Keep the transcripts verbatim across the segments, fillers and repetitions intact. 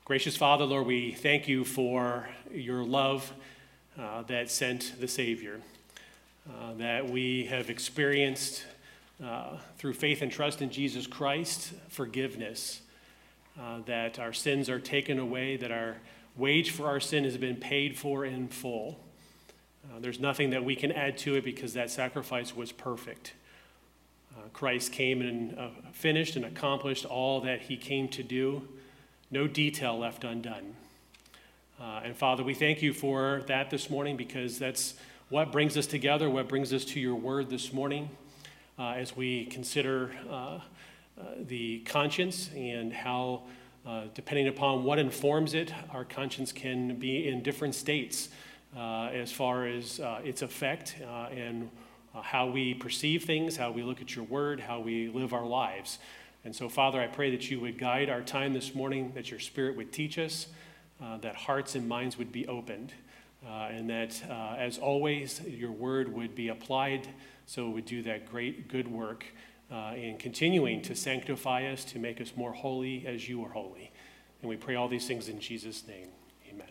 Gracious Father, Lord, we thank you for your love uh, that sent the Savior, uh, that we have experienced uh, through faith and trust in Jesus Christ, forgiveness, uh, that our sins are taken away, that our wage for our sin has been paid for in full. Uh, there's nothing that we can add to it because that sacrifice was perfect. Uh, Christ came and uh, finished and accomplished all that he came to do. No detail left undone. Uh, and Father, we thank you for that this morning because that's what brings us together, what brings us to your word this morning uh, as we consider uh, uh, the conscience and how, uh, depending upon what informs it, our conscience can be in different states uh, as far as uh, its effect uh, and uh, how we perceive things, how we look at your word, how we live our lives. And so, Father, I pray that you would guide our time this morning, that your Spirit would teach us, uh, that hearts and minds would be opened, uh, and that, uh, as always, your word would be applied so it would do that great good work uh, in continuing to sanctify us, to make us more holy as you are holy. And we pray all these things in Jesus' name. Amen.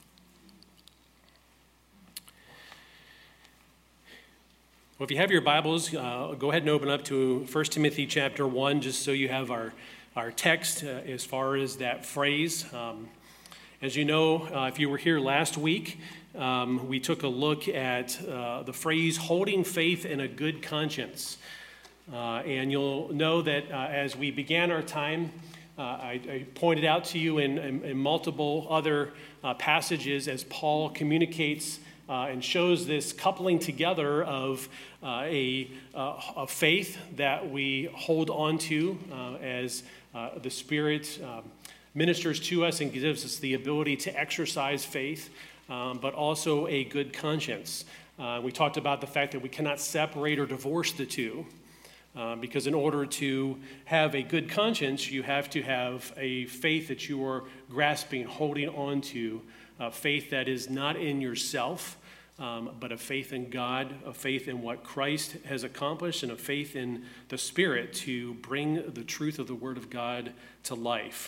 Well, if you have your Bibles, uh, go ahead and open up to First Timothy chapter one, just so you have our, our text uh, as far as that phrase. Um, as you know, uh, if you were here last week, um, we took a look at uh, the phrase, holding faith in a good conscience. Uh, and you'll know that uh, as we began our time, uh, I, I pointed out to you in, in, in multiple other uh, passages as Paul communicates Uh, and shows this coupling together of uh, a, uh, a faith that we hold on to uh, as uh, the Spirit um, ministers to us and gives us the ability to exercise faith, um, but also a good conscience. Uh, we talked about the fact that we cannot separate or divorce the two, uh, because in order to have a good conscience, you have to have a faith that you are grasping, holding on to, a faith that is not in yourself, Um, but a faith in God, a faith in what Christ has accomplished, and a faith in the Spirit to bring the truth of the Word of God to life.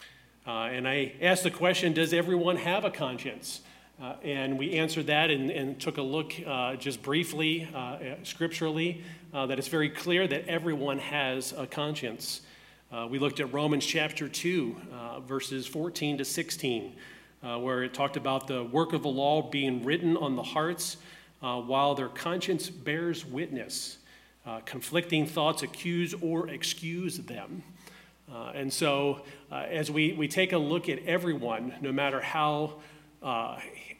Uh, and I asked the question, does everyone have a conscience? Uh, and we answered that and, and took a look uh, just briefly, uh, scripturally, uh, that it's very clear that everyone has a conscience. Uh, we looked at Romans chapter two, uh, verses fourteen to sixteen. Uh, where it talked about the work of the law being written on the hearts uh, while their conscience bears witness. Uh, conflicting thoughts accuse or excuse them. Uh, and so uh, as we, we take a look at everyone, no matter how uh,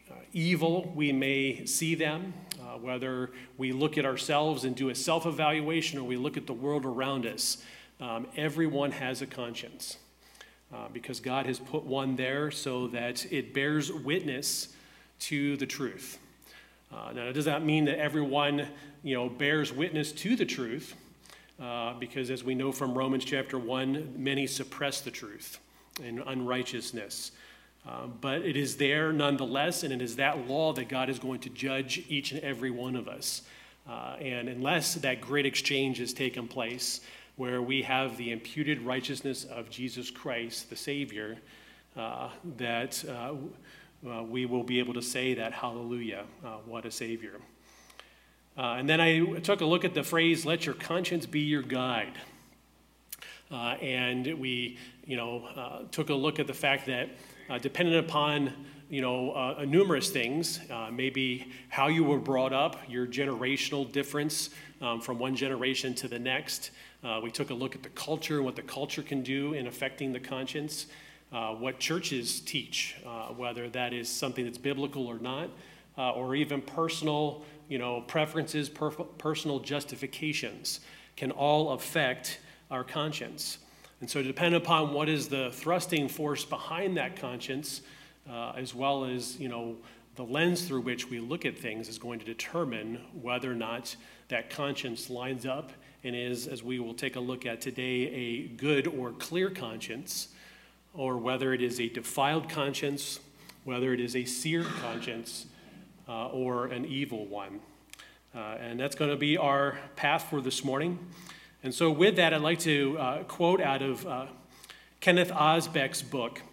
evil we may see them, uh, whether we look at ourselves and do a self-evaluation or we look at the world around us, um, everyone has a conscience. Uh, because God has put one there so that it bears witness to the truth. Uh, now, does that mean that everyone, you know, bears witness to the truth? Uh, because as we know from Romans chapter one, many suppress the truth in unrighteousness. Uh, but it is there nonetheless, and it is that law that God is going to judge each and every one of us. Uh, and unless that great exchange has taken place, where we have the imputed righteousness of Jesus Christ, the Savior, uh, that uh, uh, we will be able to say that, hallelujah, uh, what a Savior. Uh, and then I took a look at the phrase, let your conscience be your guide. Uh, and we, you know, uh, took a look at the fact that uh, dependent upon, you know, uh, numerous things, uh, maybe how you were brought up, your generational difference um, from one generation to the next. Uh, we took a look at the culture, what the culture can do in affecting the conscience, uh, what churches teach, uh, whether that is something that's biblical or not, uh, or even personal, you know, preferences, per- personal justifications can all affect our conscience. And so depending upon what is the thrusting force behind that conscience, uh, as well as, you know, the lens through which we look at things is going to determine whether or not that conscience lines up and is, as we will take a look at today, a good or clear conscience, or whether it is a defiled conscience, whether it is a seared conscience, uh, or an evil one. Uh, and that's going to be our path for this morning. And so with that, I'd like to uh, quote out of uh, Kenneth Osbeck's book,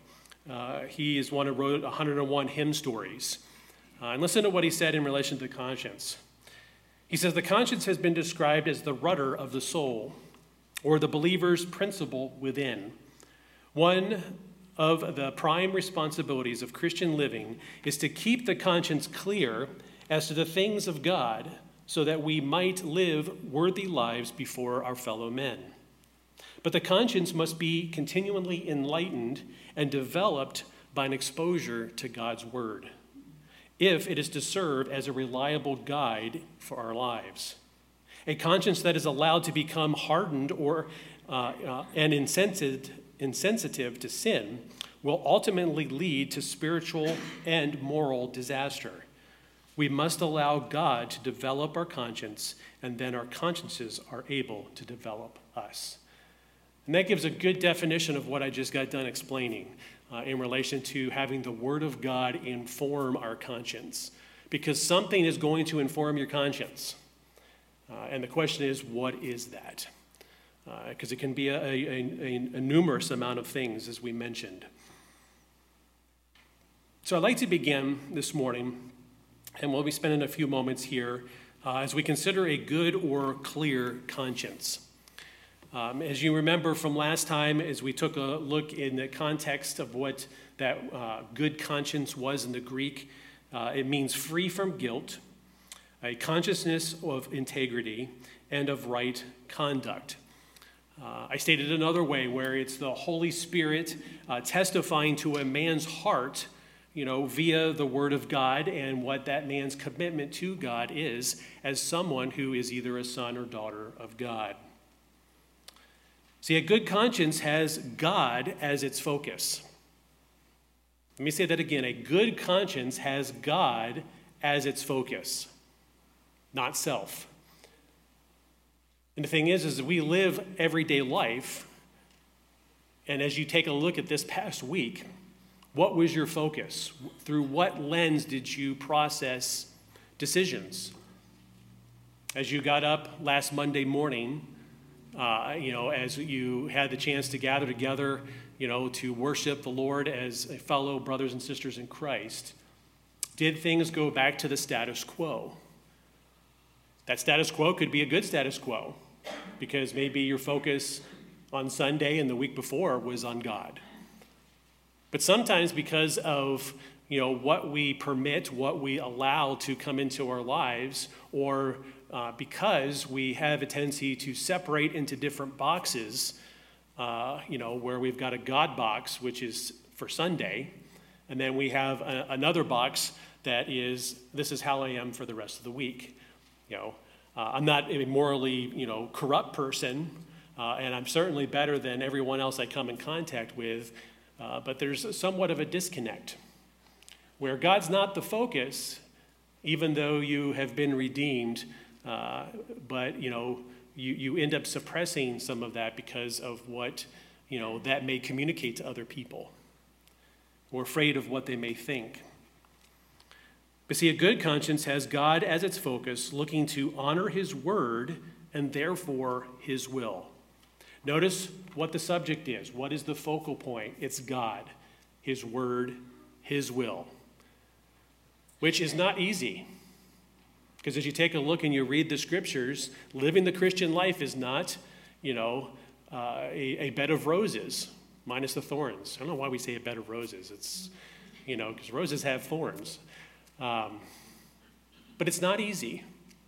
Uh, he is one who wrote one hundred one hymn stories. Uh, and listen to what he said in relation to the conscience. He says, the conscience has been described as the rudder of the soul, or the believer's principle within. One of the prime responsibilities of Christian living is to keep the conscience clear as to the things of God, so that we might live worthy lives before our fellow men. But the conscience must be continually enlightened and developed by an exposure to God's word, if it is to serve as a reliable guide for our lives. A conscience that is allowed to become hardened or uh, uh, and insensitive, insensitive to sin will ultimately lead to spiritual and moral disaster. We must allow God to develop our conscience, and then our consciences are able to develop us. And that gives a good definition of what I just got done explaining uh, in relation to having the Word of God inform our conscience. Because something is going to inform your conscience. Uh, and the question is, what is that? Because uh, it can be a, a, a, a numerous amount of things, as we mentioned. So I'd like to begin this morning, and we'll be spending a few moments here uh, as we consider a good or clear conscience. Um, as you remember from last time, as we took a look in the context of what that uh, good conscience was in the Greek, uh, it means free from guilt, a consciousness of integrity, and of right conduct. Uh, I stated another way where it's the Holy Spirit uh, testifying to a man's heart, you know, via the Word of God and what that man's commitment to God is as someone who is either a son or daughter of God. See, a good conscience has God as its focus. Let me say that again. A good conscience has God as its focus, not self. And the thing is, is that we live everyday life, and as you take a look at this past week, what was your focus? Through what lens did you process decisions? As you got up last Monday morning, Uh, you know, as you had the chance to gather together, you know, to worship the Lord as fellow brothers and sisters in Christ, did things go back to the status quo? That status quo could be a good status quo, because maybe your focus on Sunday and the week before was on God. But sometimes because of, you know, what we permit, what we allow to come into our lives, or Uh, because we have a tendency to separate into different boxes, uh, you know, where we've got a God box, which is for Sunday, and then we have a, another box that is, this is how I am for the rest of the week. You know, uh, I'm not a morally, you know, corrupt person, uh, and I'm certainly better than everyone else I come in contact with, uh, but there's somewhat of a disconnect, where God's not the focus, even though you have been redeemed. Uh, but, you know, you, you end up suppressing some of that because of what, you know, that may communicate to other people. We're afraid of what they may think. But see, a good conscience has God as its focus, looking to honor his word and therefore his will. Notice what the subject is. What is the focal point? It's God, his word, his will, which is not easy. Because as you take a look and you read the scriptures, living the Christian life is not, you know, uh, a, a bed of roses, minus the thorns. I don't know why we say a bed of roses. It's, you know, because roses have thorns. Um, but it's not easy.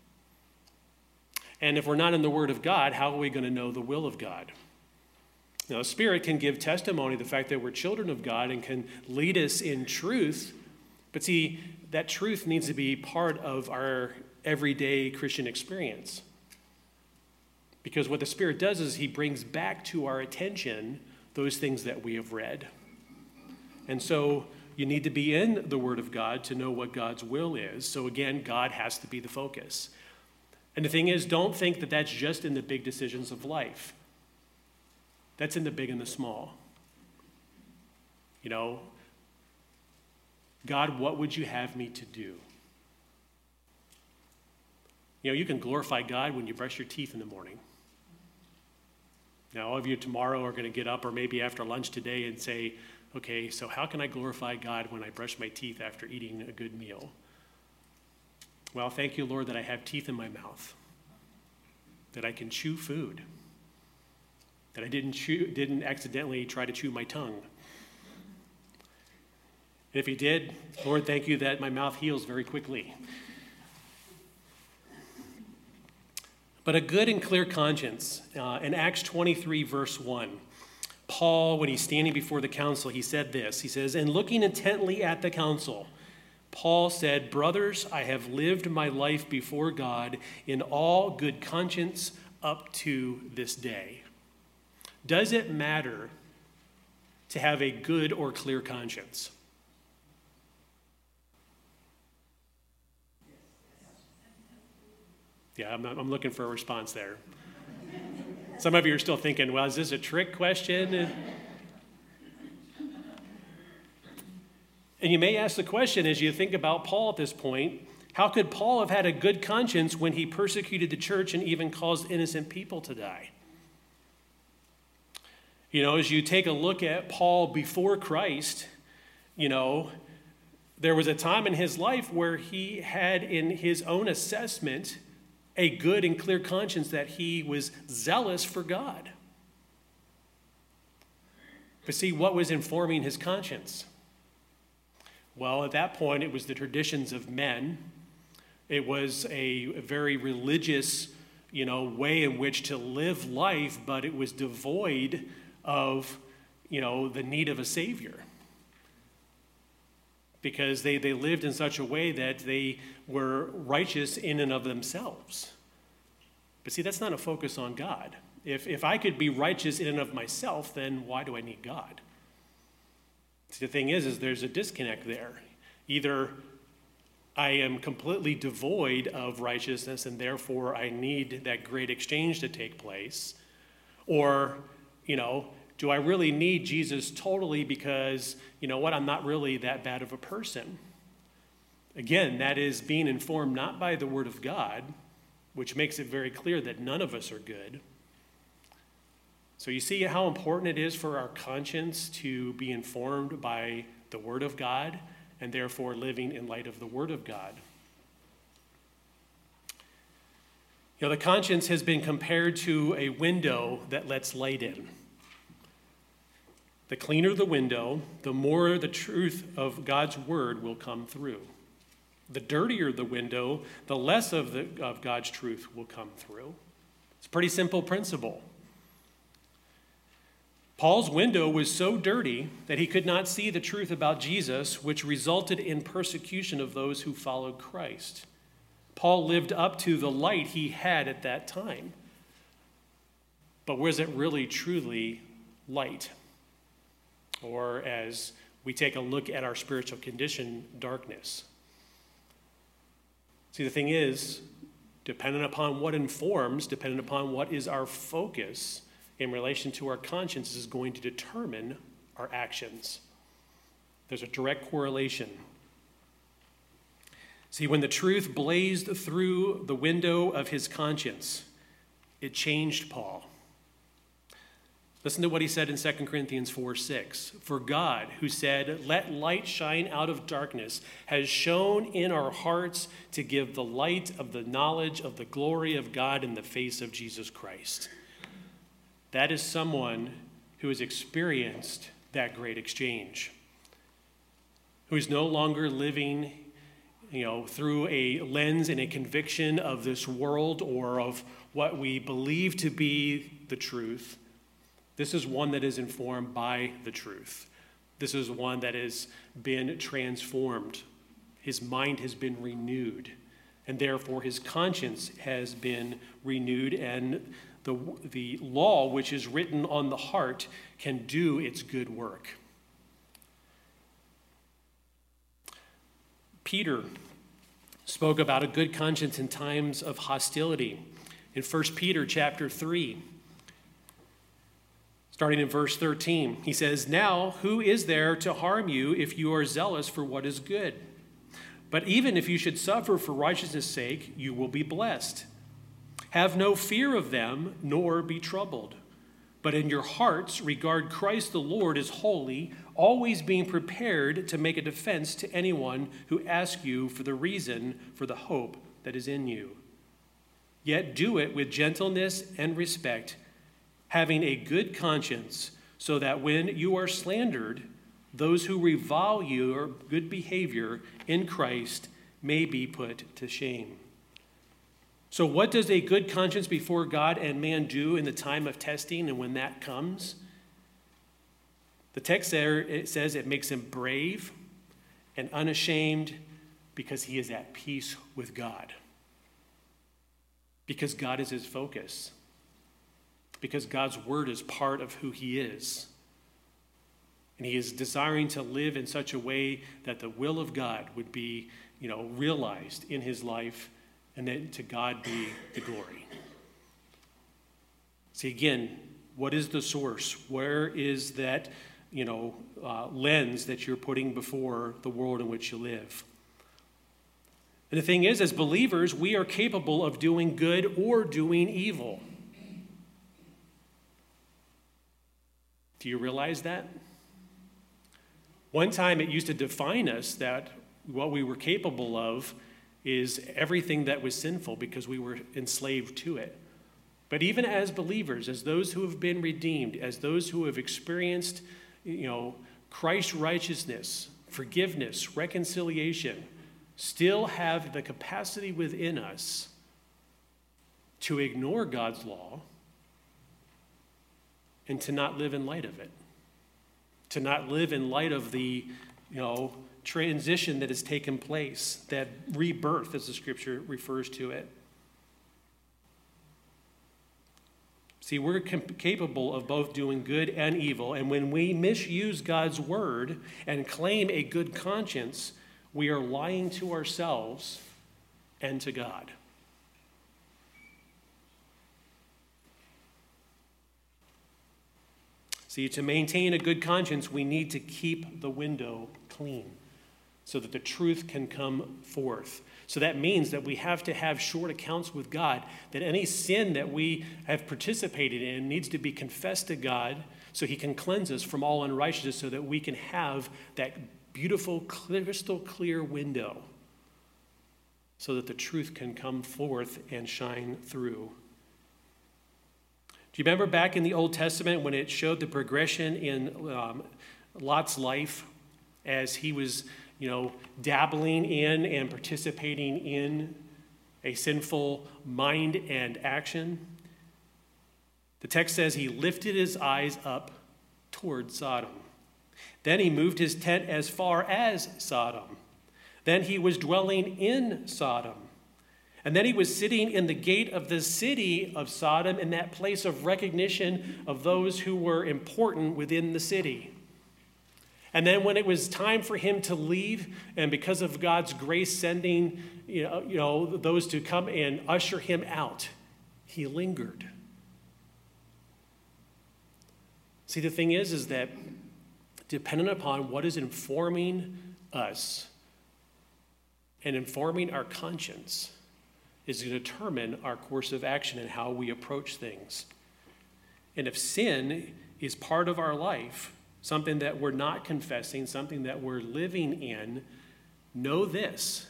And if we're not in the Word of God, how are we going to know the will of God? Now, the Spirit can give testimony to the fact that we're children of God and can lead us in truth. But see, that truth needs to be part of our everyday Christian experience. Because what the Spirit does is he brings back to our attention those things that we have read. And so you need to be in the Word of God to know what God's will is. So again, God has to be the focus. And the thing is, don't think that that's just in the big decisions of life. That's in the big and the small. You know, God, what would you have me to do? You know, you can glorify God when you brush your teeth in the morning. Now, all of you tomorrow are going to get up or maybe after lunch today and say, okay, so how can I glorify God when I brush my teeth after eating a good meal? Well, thank you, Lord, that I have teeth in my mouth, that I can chew food, that I didn't chew, didn't accidentally try to chew my tongue. And if you did, Lord, thank you that my mouth heals very quickly. But a good and clear conscience, uh, in Acts twenty-three, verse one, Paul, when he's standing before the council, he said this. He says, and looking intently at the council, Paul said, brothers, I have lived my life before God in all good conscience up to this day. Does it matter to have a good or clear conscience? Yeah, I'm, I'm looking for a response there. Some of you are still thinking, well, is this a trick question? And you may ask the question as you think about Paul at this point, how could Paul have had a good conscience when he persecuted the church and even caused innocent people to die? You know, as you take a look at Paul before Christ, you know, there was a time in his life where he had in his own assessment a good and clear conscience that he was zealous for God. But see, what was informing his conscience? Well, at that point, it was the traditions of men. It was a very religious, you know, way in which to live life, but it was devoid of, you know, the need of a Savior. Because they, they lived in such a way that they were righteous in and of themselves. But see, that's not a focus on God. If, if I could be righteous in and of myself, then why do I need God? See, the thing is, is there's a disconnect there. Either I am completely devoid of righteousness and therefore I need that great exchange to take place, or, you know, do I really need Jesus totally because, you know what, I'm not really that bad of a person? Again, that is being informed not by the Word of God, which makes it very clear that none of us are good. So you see how important it is for our conscience to be informed by the Word of God and therefore living in light of the Word of God. You know, the conscience has been compared to a window that lets light in. The cleaner the window, the more the truth of God's word will come through. The dirtier the window, the less of, the, of God's truth will come through. It's a pretty simple principle. Paul's window was so dirty that he could not see the truth about Jesus, which resulted in persecution of those who followed Christ. Paul lived up to the light he had at that time. But was it really truly light? Or as we take a look at our spiritual condition, darkness. See, the thing is, dependent upon what informs, dependent upon what is our focus in relation to our conscience is going to determine our actions. There's a direct correlation. See, when the truth blazed through the window of his conscience, it changed Paul. Listen to what he said in Second Corinthians four six. For God, who said, let light shine out of darkness, has shone in our hearts to give the light of the knowledge of the glory of God in the face of Jesus Christ. That is someone who has experienced that great exchange, who is no longer living, you know, through a lens and a conviction of this world or of what we believe to be the truth. This is one that is informed by the truth. This is one that has been transformed. His mind has been renewed, and therefore his conscience has been renewed, and the, the law which is written on the heart can do its good work. Peter spoke about a good conscience in times of hostility in First Peter chapter three. Starting in verse thirteen, he says, now who is there to harm you if you are zealous for what is good? But even if you should suffer for righteousness' sake, you will be blessed. Have no fear of them, nor be troubled. But in your hearts, regard Christ the Lord as holy, always being prepared to make a defense to anyone who asks you for the reason for the hope that is in you. Yet do it with gentleness and respect, having a good conscience, so that when you are slandered, those who revile your good behavior in Christ may be put to shame. So what does a good conscience before God and man do in the time of testing and when that comes? The text there, it says it makes him brave and unashamed because he is at peace with God. Because God is his focus. Because God's word is part of who he is. And he is desiring to live in such a way that the will of God would be, you know, realized in his life, and that to God be the glory. See, again, what is the source? Where is that, you know, uh, lens that you're putting before the world in which you live? And the thing is, as believers, we are capable of doing good or doing evil. Do you realize that? One time it used to define us that what we were capable of is everything that was sinful because we were enslaved to it. But even as believers, as those who have been redeemed, as those who have experienced, you know, Christ's righteousness, forgiveness, reconciliation, still have the capacity within us to ignore God's law and to not live in light of it, to not live in light of the, you know, transition that has taken place, that rebirth, as the scripture refers to it. See, we're capable of both doing good and evil, and when we misuse God's word and claim a good conscience, we are lying to ourselves and to God. See, to maintain a good conscience, we need to keep the window clean so that the truth can come forth. So that means that we have to have short accounts with God, that any sin that we have participated in needs to be confessed to God so he can cleanse us from all unrighteousness so that we can have that beautiful, crystal clear window so that the truth can come forth and shine through. Do you remember back in the Old Testament when it showed the progression in um, Lot's life as he was, you know, dabbling in and participating in a sinful mind and action? The text says he lifted his eyes up toward Sodom. Then he moved his tent as far as Sodom. Then he was dwelling in Sodom. And then he was sitting in the gate of the city of Sodom, in that place of recognition of those who were important within the city. And then when it was time for him to leave, and because of God's grace sending, you know, you know, those to come and usher him out, he lingered. See, the thing is, is that dependent upon what is informing us and informing our conscience is to determine our course of action and how we approach things. And if sin is part of our life, something that we're not confessing, something that we're living in, know this,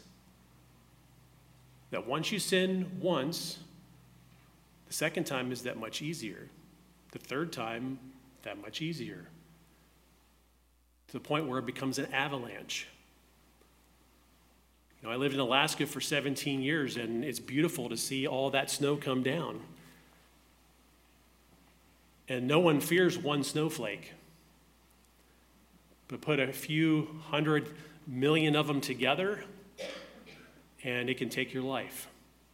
that once you sin once, the second time is that much easier. The third time, that much easier. To the point where it becomes an avalanche. You know, I lived in Alaska for seventeen years, and it's beautiful to see all that snow come down. And no one fears one snowflake. But put a few hundred million of them together, and it can take your life.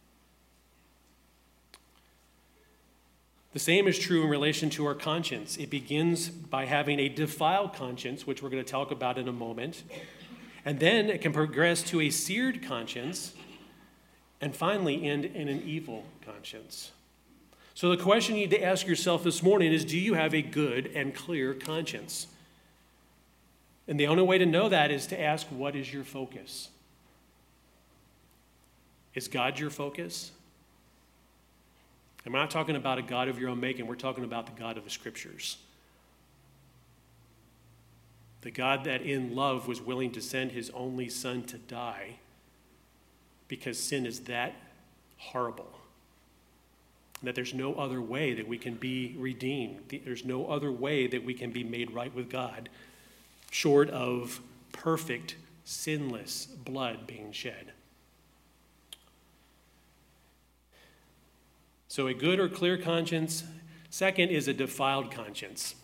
The same is true in relation to our conscience. It begins by having a defiled conscience, which we're going to talk about in a moment. And then it can progress to a seared conscience, and finally end in an evil conscience. So the question you need to ask yourself this morning is, do you have a good and clear conscience? And the only way to know that is to ask, what is your focus? Is God your focus? And we're not talking about a God of your own making. We're talking about the God of the Scriptures. The God that in love was willing to send his only son to die because sin is that horrible. And that there's no other way that we can be redeemed. There's no other way that we can be made right with God short of perfect, sinless blood being shed. So a good or clear conscience. Second is a defiled conscience.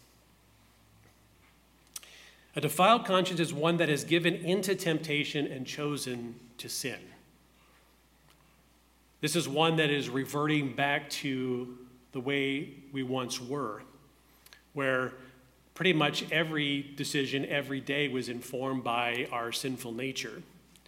A defiled conscience is one that has given into temptation and chosen to sin. This is one that is reverting back to the way we once were, where pretty much every decision every day was informed by our sinful nature.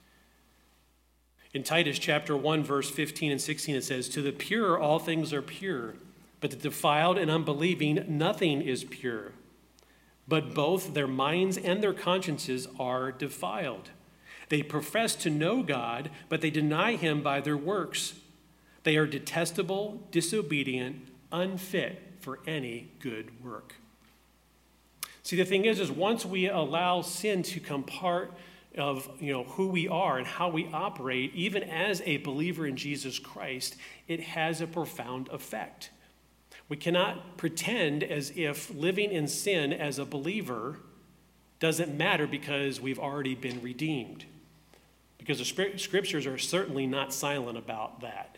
In Titus chapter one, verse fifteen and sixteen, it says, "To the pure all things are pure, but the defiled and unbelieving nothing is pure. But both their minds and their consciences are defiled. They profess to know God, but they deny him by their works. They are detestable, disobedient, unfit for any good work." See, the thing is, is once we allow sin to become part of, you know, who we are and how we operate, even as a believer in Jesus Christ, it has a profound effect. We cannot pretend as if living in sin as a believer doesn't matter because we've already been redeemed. Because the scriptures are certainly not silent about that.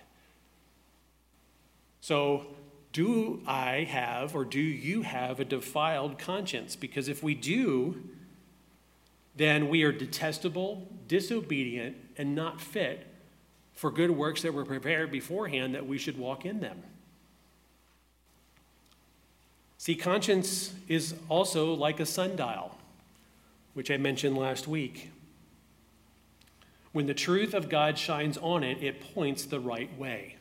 So, do I have or do you have a defiled conscience? Because if we do, then we are detestable, disobedient, and not fit for good works that were prepared beforehand that we should walk in them. See, conscience is also like a sundial, which I mentioned last week. When the truth of God shines on it, it points the right way.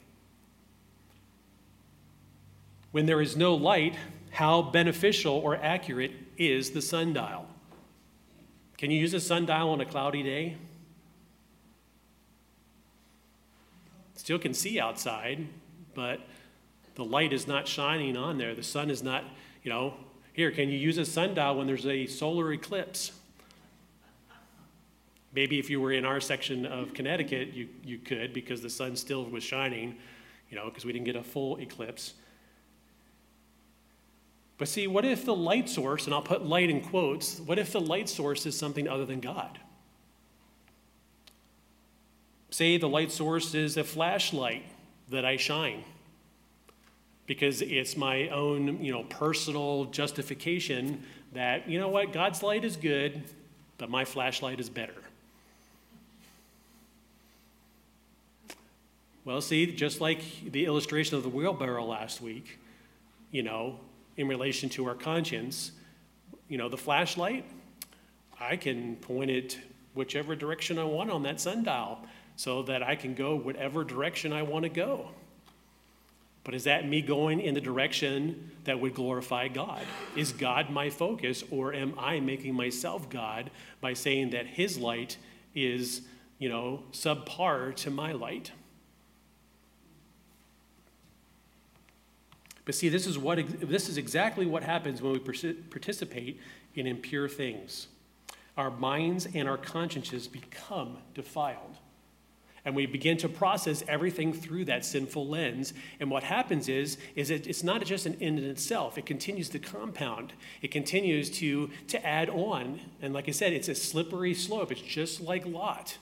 When there is no light, how beneficial or accurate is the sundial? Can you use a sundial on a cloudy day? Still can see outside, but the light is not shining on there. The sun is not, you know, here, can you use a sundial when there's a solar eclipse? Maybe if you were in our section of Connecticut, you, you could, because the sun still was shining, you know, because we didn't get a full eclipse. But see, what if the light source, and I'll put light in quotes, what if the light source is something other than God? Say the light source is a flashlight that I shine because it's my own, you know, personal justification that, you know what, God's light is good, but my flashlight is better. Well, see, just like the illustration of the wheelbarrow last week, you know, in relation to our conscience, you know, the flashlight, I can point it whichever direction I want on that sundial so that I can go whatever direction I want to go. But is that me going in the direction that would glorify God? Is God my focus, or am I making myself God by saying that his light is, you know, subpar to my light? But see, this is what this is exactly what happens when we participate in impure things. Our minds and our consciences become defiled. And we begin to process everything through that sinful lens. And what happens is, is that it's not just an end in itself. It continues to compound. It continues to, to add on. And like I said, it's a slippery slope. It's just like Lot.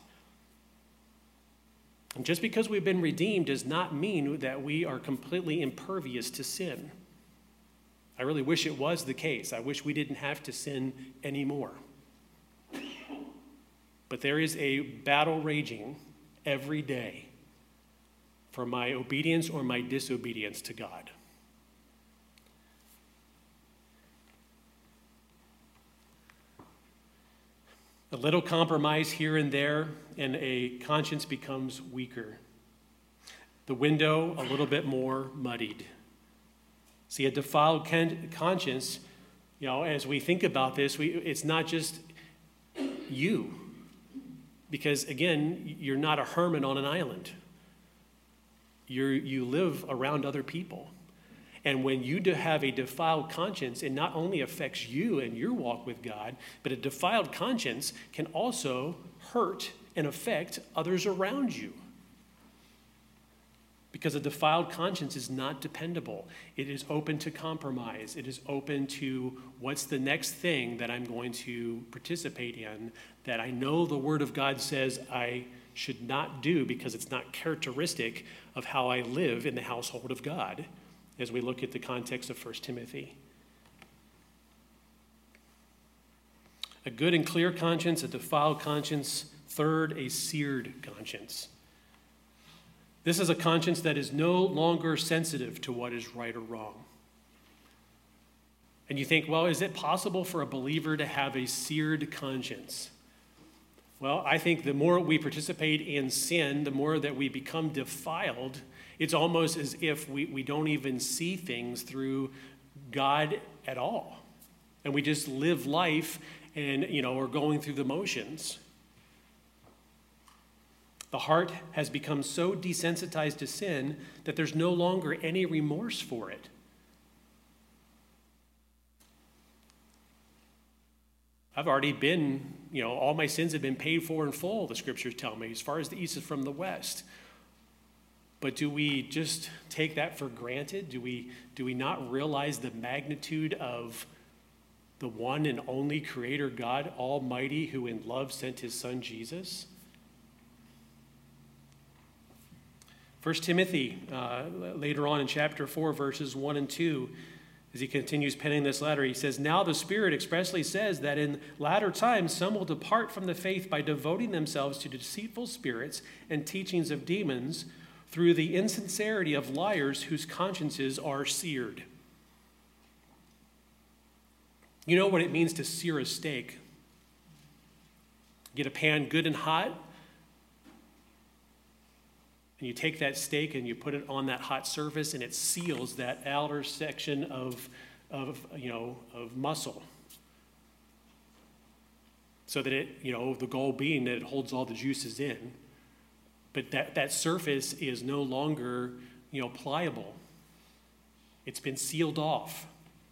And just because we've been redeemed does not mean that we are completely impervious to sin. I really wish it was the case. I wish we didn't have to sin anymore. But there is a battle raging every day for my obedience or my disobedience to God. A little compromise here and there, and a conscience becomes weaker. The window a little bit more muddied. See, a defiled con- conscience, you know, as we think about this, we, it's not just you. Because, again, you're not a hermit on an island. You're, you live around other people. And when you do have a defiled conscience, it not only affects you and your walk with God, but a defiled conscience can also hurt and affect others around you. Because a defiled conscience is not dependable. It is open to compromise. It is open to what's the next thing that I'm going to participate in that I know the Word of God says I should not do because it's not characteristic of how I live in the household of God, as we look at the context of First Timothy. A good and clear conscience, a defiled conscience. Third, a seared conscience. This is a conscience that is no longer sensitive to what is right or wrong. And you think, well, is it possible for a believer to have a seared conscience? Well, I think the more we participate in sin, the more that we become defiled. It's almost as if we, we don't even see things through God at all. And we just live life and, you know, we're going through the motions. The heart has become so desensitized to sin that there's no longer any remorse for it. I've already been, you know, all my sins have been paid for in full, the scriptures tell me, as far as the east is from the west. But do we just take that for granted? Do we, do we not realize the magnitude of the one and only Creator God Almighty, who in love sent his Son Jesus? First Timothy, uh, later on in chapter four, verses one and two, as he continues penning this letter, he says, "Now the Spirit expressly says that in latter times some will depart from the faith by devoting themselves to deceitful spirits and teachings of demons, through the insincerity of liars whose consciences are seared." You know what it means to sear a steak? Get a pan good and hot, and you take that steak and you put it on that hot surface, and it seals that outer section of, of you know, of muscle. So that it, you know, the goal being that it holds all the juices in. But that, that surface is no longer, you know, pliable. It's been sealed off.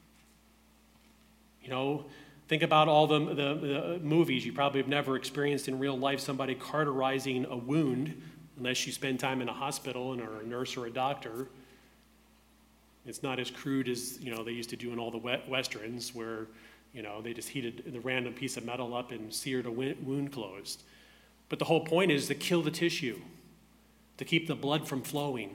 You know, think about all the, the, the movies you probably have never experienced in real life, somebody cauterizing a wound, unless you spend time in a hospital and are a nurse or a doctor. It's not as crude as, you know, they used to do in all the westerns where, you know, they just heated the random piece of metal up and seared a wound closed. But the whole point is to kill the tissue, to keep the blood from flowing.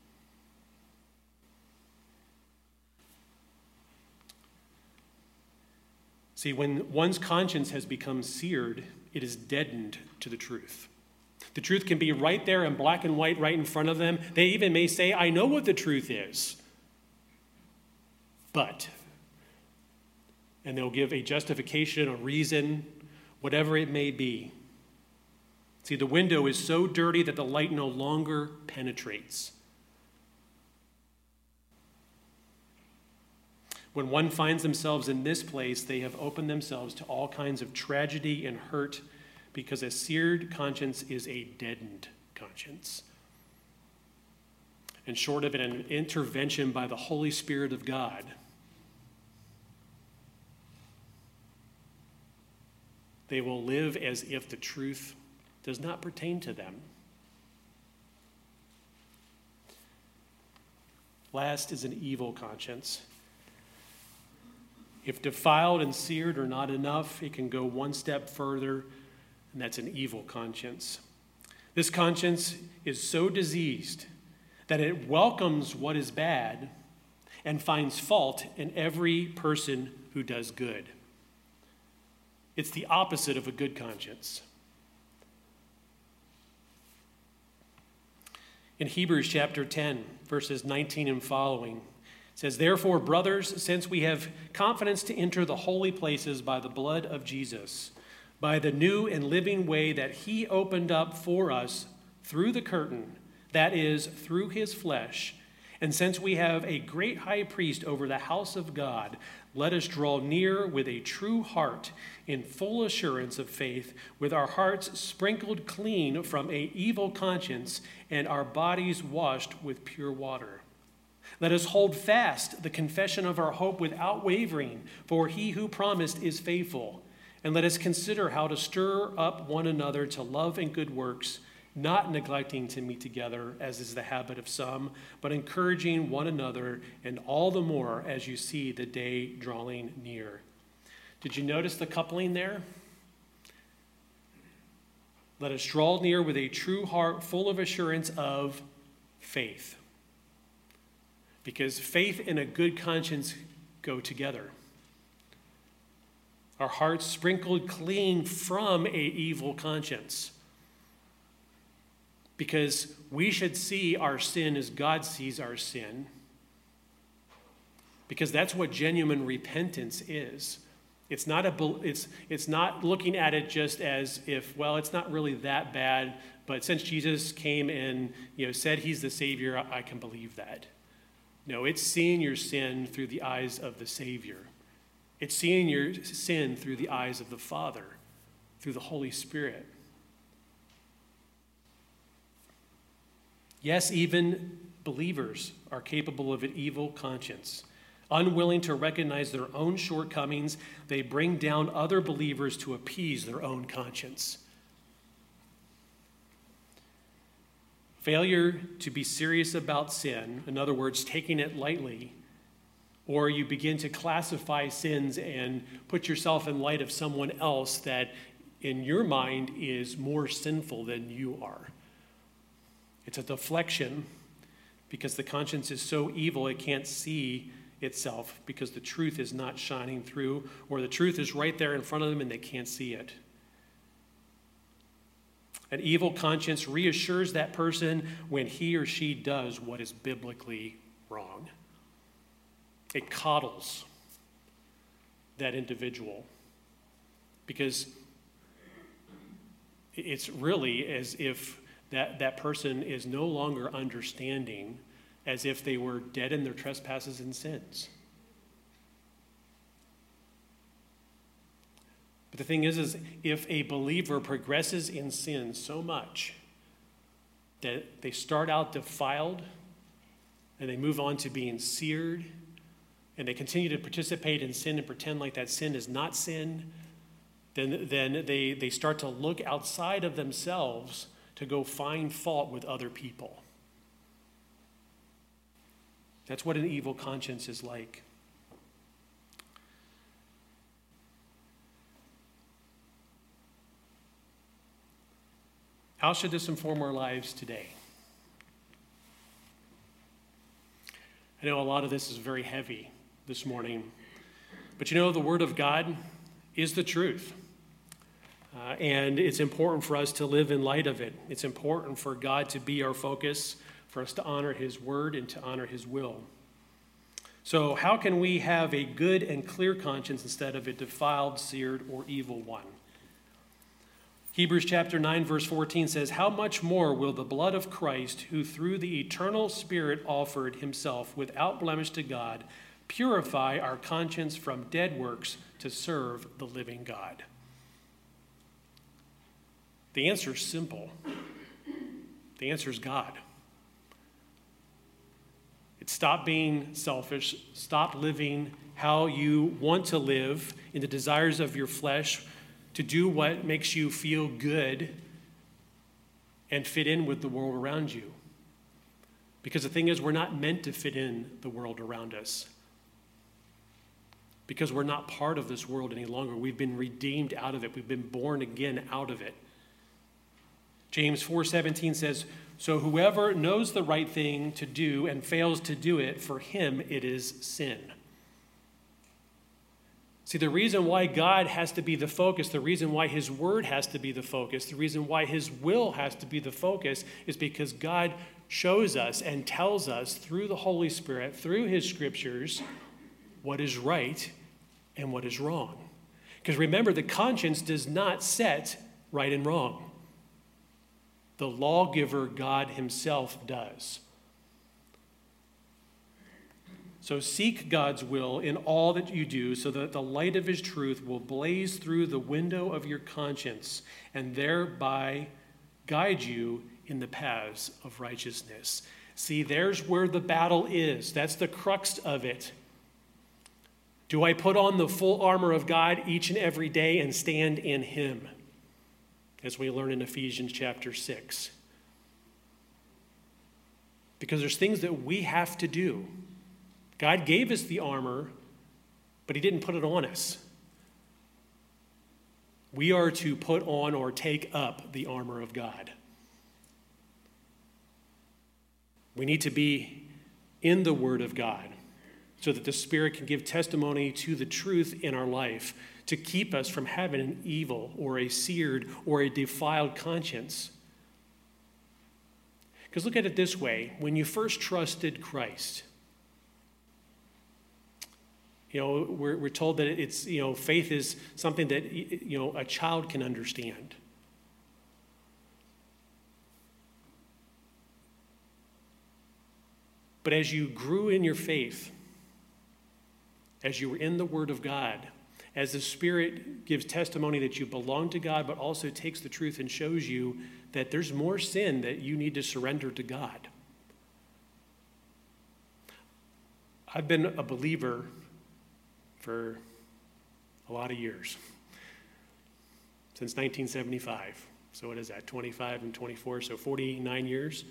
See, when one's conscience has become seared, it is deadened to the truth. The truth can be right there in black and white right in front of them. They even may say, "I know what the truth is." But, and they'll give a justification, a reason, whatever it may be. See, the window is so dirty that the light no longer penetrates. When one finds themselves in this place, they have opened themselves to all kinds of tragedy and hurt, because a seared conscience is a deadened conscience. And short of an intervention by the Holy Spirit of God, they will live as if the truth does not pertain to them. Last is an evil conscience. If defiled and seared are not enough, it can go one step further, and that's an evil conscience. This conscience is so diseased that it welcomes what is bad and finds fault in every person who does good. It's the opposite of a good conscience. In Hebrews chapter ten, verses nineteen and following, it says, "Therefore, brothers, since we have confidence to enter the holy places by the blood of Jesus, by the new and living way that he opened up for us through the curtain, that is, through his flesh, and since we have a great high priest over the house of God, let us draw near with a true heart in full assurance of faith, with our hearts sprinkled clean from a evil conscience and our bodies washed with pure water. Let us hold fast the confession of our hope without wavering, for he who promised is faithful. And let us consider how to stir up one another to love and good works, not neglecting to meet together, as is the habit of some, but encouraging one another, and all the more as you see the day drawing near. Did you notice the coupling there? Let us draw near with a true heart full of assurance of faith. Because faith and a good conscience go together. Our hearts sprinkled clean from a evil conscience. Because we should see our sin as God sees our sin. Because that's what genuine repentance is. It's not a it's it's not looking at it just as if, well, it's not really that bad, but since Jesus came and, you know, said he's the Savior, I, I can believe that. No, it's seeing your sin through the eyes of the Savior. It's seeing your sin through the eyes of the Father, through the Holy Spirit. Yes, even believers are capable of an evil conscience. Unwilling to recognize their own shortcomings, they bring down other believers to appease their own conscience. Failure to be serious about sin, in other words, taking it lightly, or you begin to classify sins and put yourself in light of someone else that in your mind is more sinful than you are. It's a deflection because the conscience is so evil it can't see itself because the truth is not shining through, or the truth is right there in front of them and they can't see it. An evil conscience reassures that person when he or she does what is biblically wrong. It coddles that individual because it's really as if that, that person is no longer understanding, as if they were dead in their trespasses and sins. But the thing is, is if a believer progresses in sin so much that they start out defiled and they move on to being seared and they continue to participate in sin and pretend like that sin is not sin, then, then they, they start to look outside of themselves to go find fault with other people. That's what an evil conscience is like. How should this inform our lives today? I know a lot of this is very heavy this morning, but you know, the Word of God is the truth. Uh, and it's important for us to live in light of it. It's important for God to be our focus, for us to honor His Word and to honor His will. So how can we have a good and clear conscience instead of a defiled, seared, or evil one? Hebrews chapter nine, verse fourteen says, "How much more will the blood of Christ, who through the eternal Spirit offered himself without blemish to God, purify our conscience from dead works to serve the living God?" The answer is simple. The answer is God. It's stop being selfish, stop living how you want to live in the desires of your flesh, to do what makes you feel good and fit in with the world around you. Because the thing is, we're not meant to fit in the world around us. Because we're not part of this world any longer. We've been redeemed out of it. We've been born again out of it. James four seventeen says, "So whoever knows the right thing to do and fails to do it, for him it is sin." See, the reason why God has to be the focus, the reason why His Word has to be the focus, the reason why His will has to be the focus is because God shows us and tells us through the Holy Spirit, through His Scriptures, what is right and what is wrong. Because remember, the conscience does not set right and wrong. The lawgiver, God Himself, does. So seek God's will in all that you do, so that the light of his truth will blaze through the window of your conscience and thereby guide you in the paths of righteousness. See, there's where the battle is. That's the crux of it. Do I put on the full armor of God each and every day and stand in him? As we learn in Ephesians chapter six. Because there's things that we have to do. God gave us the armor, but he didn't put it on us. We are to put on or take up the armor of God. We need to be in the Word of God so that the Spirit can give testimony to the truth in our life to keep us from having an evil or a seared or a defiled conscience. Because look at it this way. When you first trusted Christ, you know, we're, we're told that it's, you know, faith is something that, you know, a child can understand. But as you grew in your faith, as you were in the Word of God, as the Spirit gives testimony that you belong to God, but also takes the truth and shows you that there's more sin that you need to surrender to God. I've been a believer for a lot of years, since nineteen seventy-five. So what is that, twenty-five and twenty-four, so forty-nine years.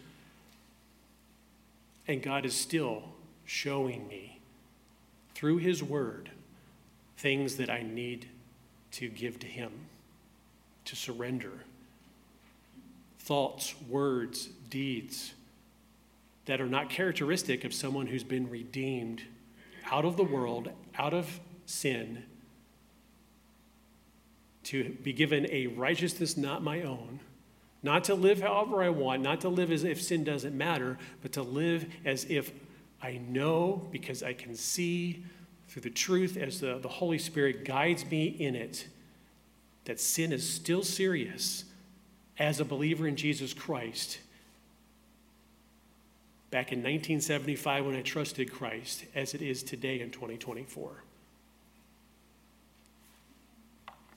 And God is still showing me through his word things that I need to give to him, to surrender. Thoughts, words, deeds that are not characteristic of someone who's been redeemed out of the world, out of sin, to be given a righteousness not my own, not to live however I want, not to live as if sin doesn't matter, but to live as if I know, because I can see through the truth as the, the Holy Spirit guides me in it, that sin is still serious as a believer in Jesus Christ. Back in nineteen seventy-five when I trusted Christ, as it is today in twenty twenty-four.